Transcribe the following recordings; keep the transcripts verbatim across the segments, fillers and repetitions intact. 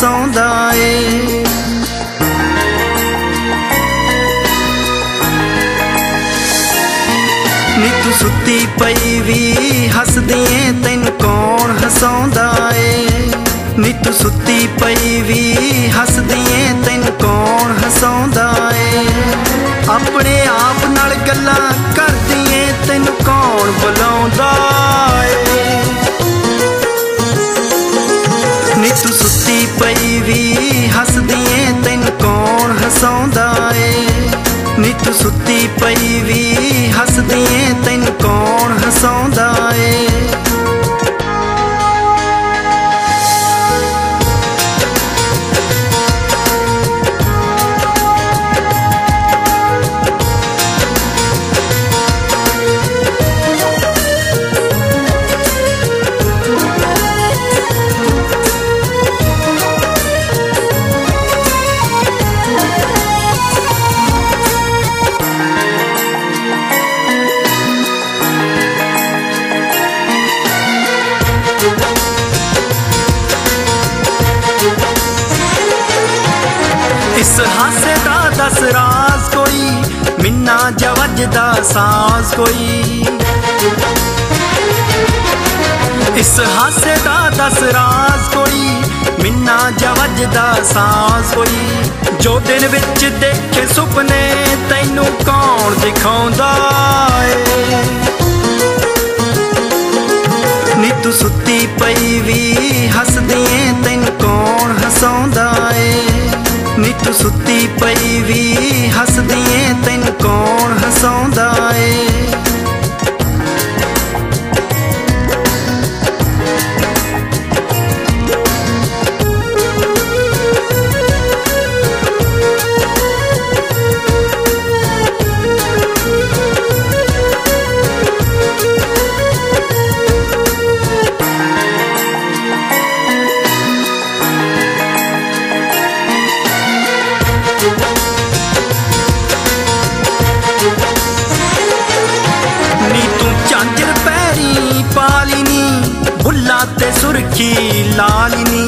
हसाउंदा ए। नी तू सुती पई वी हसदी ऐ तैनू कौन हसाउंदा ए। नी तू सुती पई वी हसदी ऐ तैनू कौन हसाउंदा ए। अपने आप नाल गल्लां करदी ऐ तैनू कौन बुलाउंदा ए। नी तू सुती पई वी हसदी ऐ तैनू कौन हसाउंदा ए। नी तू सुती पई वी हसदी ऐ तैनू कौन हसाउंदा ए। इस हासे दा दस राज कोई मिन्ना जवजदा साज कोई। इस हासे दा दस राज कोई मिन्ना जवजदा साज कोई। जो दिन विच देखे सुपने तैनू कौन दिखाउंदा ए। नी तू सुती पई वी हसदी ऐ तैनू कौन हसाउंदा ए। नी तू सुती पई वी हसदी ऐ तैनू कौन हसाउंदा ए। बुल्ला ते सुर्खी लालिनी।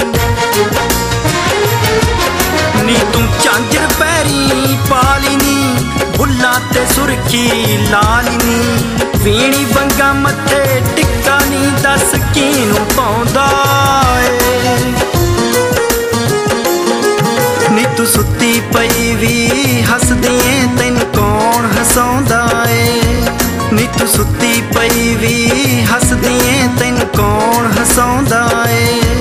नी तू झांझर पैरी पालिनी बुल्ला ते सुर्खी लालिनी। वीणी बंगा मत्थे टिक्का नी दस किनू पाउंदा ए। नी तू सुती पई वी हसदी ऐ तैनू कौन हसाउंदा ए। नी तू सुती पई वी हसदी ऐ तैनू कौन हसाउंदा ए।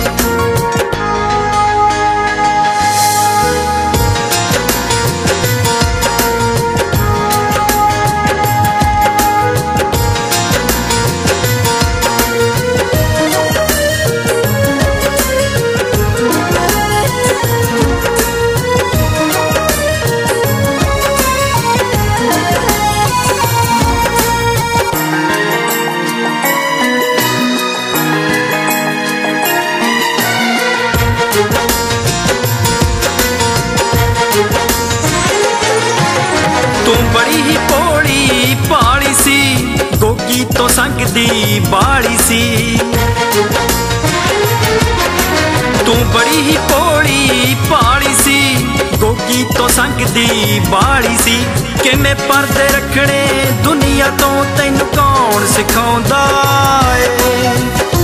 तू बड़ी ही भोली भाली सी गोगी तो संगदी बाली सी। तू बड़ी ही भोली भाली सी गोगी तो संगदी बाली सी। किवें परदे रखने दुनिया तो तैनू कौन सिखाउंदा ए।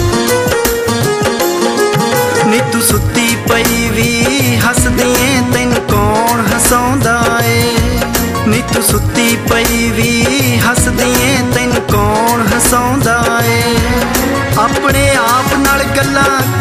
नी तू सुती पई वी हसदी ऐ तैनू कौन हसाउंदा ए। नी तू सुती पई वी हसदी ऐ तैनू कौन हसाउंदा ए। अपने आप नाल गल्लां